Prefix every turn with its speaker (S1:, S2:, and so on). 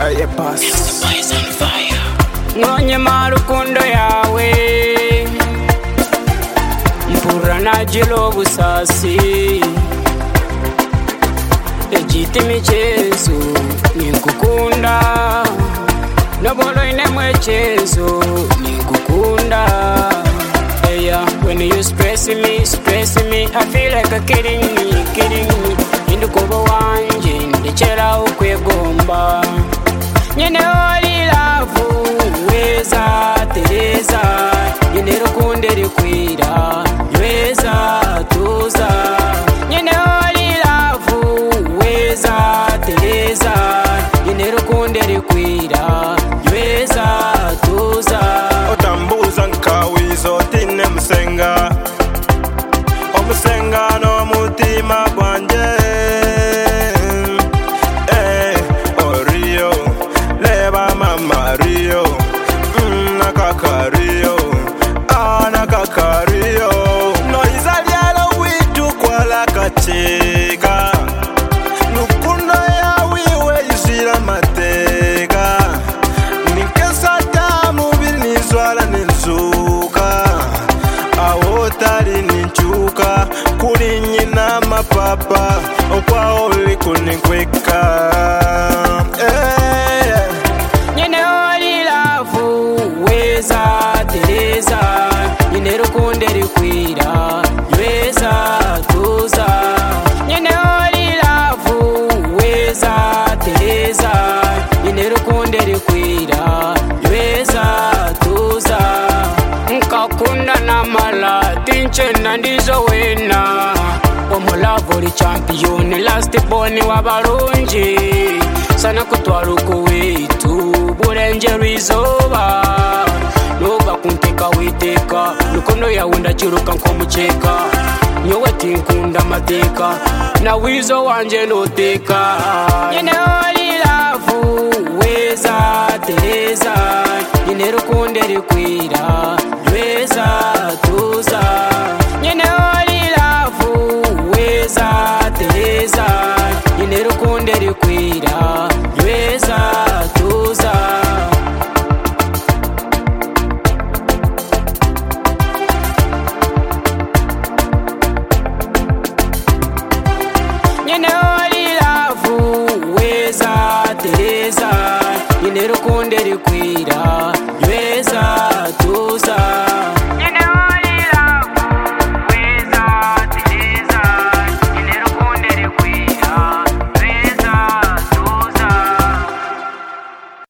S1: Aye pass.
S2: Nonye marukundo yawe mpura najilo busasi ejiti michezo nikukunda nobolo ine mwechezo nikukunda. Yeah, when you stress me, I feel like a kidding me. Indukobo wanje ndechera ukwegomba nyene oli lavu weza tereza nyene rukunde rikwira weza tuza nyene oli lavu weza tereza nyene rukunde rikwira weza tuza.
S1: Otambuza nkawizo tine musenga omusenga no mutima gwanje. Rio leba mama Rio nakakario nakakario no izalialo witu kwala kacheka nukundo ya wiwe yisira mateka nikesa tamu bilinizwala ninzuka awotari ninchuka kuri nyina mapapa okwa oli kunikweka.
S2: Nyene oli lavu weza tereza nyene rukunde rikwira weza tuza nyene oli lavu weza tereza nyene rukunde rikwira weza tuza nkakunda namala tinchena ndizo wena omulavu li champion last born wabalungi sana kutwala wetu bulenje lwizoba noba kumpeka witeka lukono yawunda chiruka nkomucheka nyowe tinkunda mateka na wizo wanje noteka. Nyene oli lavu weza tereza nyene rukunde rikwira weza tuza